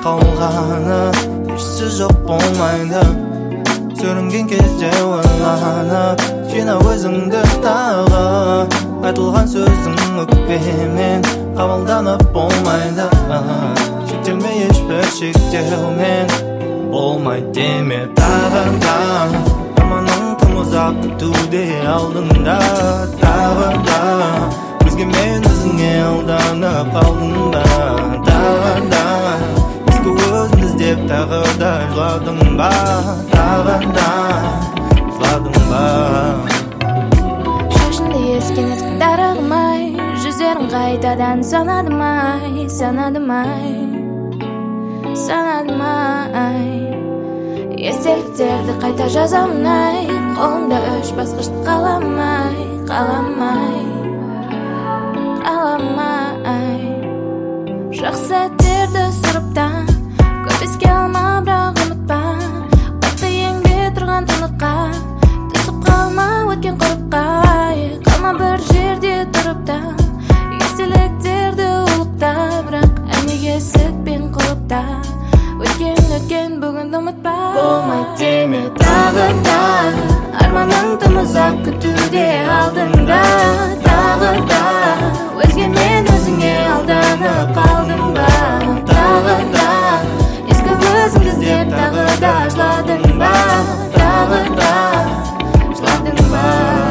қалғаны ешсіз жоқ болмайды. Сүрінген кезде ойланып жина өзіңді тағы, айтылған сөздің өкпемен қабылданып болмайды. Шектелмей ешбір шектеумен болмайды деме тағы да. Арманың тым ұзақ күтуде алдыңда тағы да. Өзгемен өзіңе алданып қалдың ба тағы да. Ескі өзіңді іздеп тағы да жыладың ба тағы да жыладың ба. Шашынды ескен ескі дарығым-ай, жүздерің қайтадан санадым-ай, санадым-ай, санадым-ай. Естеліктерді қайта жазамын-ай, қолымда үш басқышты қалам-ай, қалам-ай, қалам-ай. Жақсы сәттерді сұрыптан көп еске алма, бірақ ұмытпа. Қатты еңбе тұрған тыныққа, түсіп қалма өткен құрыққа. Қалма бір жерде тұрып та, естеліктерді ұлықта, бірақ әнеге сәтпен құлыпта. Өткен бүгінді ұмытпа. Болмайды деме тағы да. Арманың тым ұзақ күтуде алдыңда тағы да. Өзгемен өзіңе алданып қалдың ба тағы да. Ескі өзіңді іздеп тағы да жыладың ба тағы да жыладың ба.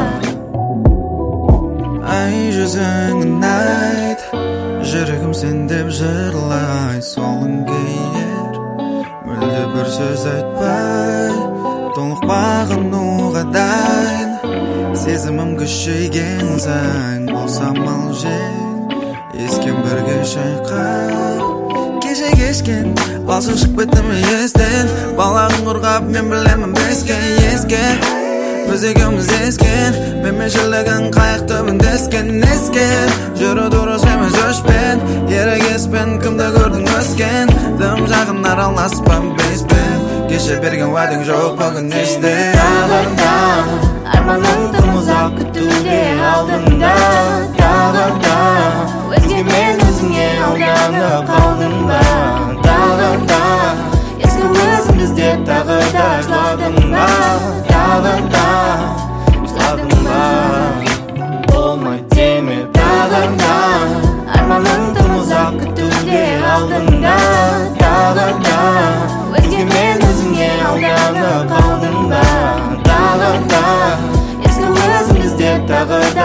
Ай жүзіңін айт, жүрегім сен деп жырлай, солың кейер мүлде бір сөз айтпай, толық бағынуға дайын. Сезімім күшейген сайын болсам алжен, ескен бірге шайқап. Кеше кешкен балшық шық беттім естен, балағын құрғап мен білемін беске еске. Біз екеуміз ескен, мемешілігін қайықты бүндескен еске. Жүру дұрыс емес өшпен, ерегеспен кімді көрдің өскен. Дым жағын араласпам беспен, кеше берген уәдің жоқ бүгін есте. Тағы да, арманың тым ұзақ күтуде алдыңда тағы да. Өзгемен өзіңе алданып қалдың ба тағы да. Ескі өзіңді іздеп тағы да жыладың ба тағы да жыладың ба. Болмайды деме тағы да. Арманың тым ұзақ күтуде алдыңда тағы да. Өзгемен өзіңе алданып қалдың ба тағы да. Ескі өзіңді іздеп тағы да